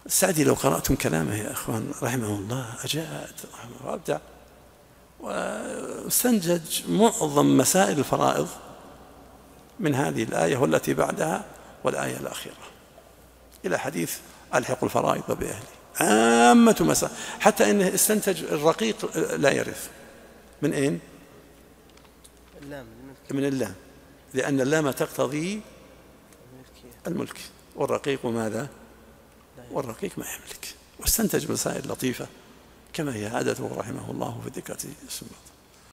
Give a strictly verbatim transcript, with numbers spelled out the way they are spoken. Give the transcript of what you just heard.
السعدي لو قرأتم كلامه يا أخوان رحمه الله أجاد رحمه وأبدع، واستنتج معظم مسائل الفرائض من هذه الآية والتي بعدها والآية الأخيرة إلى حديث ألحق الفرائض بأهله، عامة مسائل، حتى إنه استنتج الرقيق لا يرث من أين؟ من اللام، لأن اللام تقتضي الملك، والرقيق ماذا؟ والرقيق ما يملك. واستنتج مسائل لطيفة كما هي عادته رحمه الله في ذكر السنة.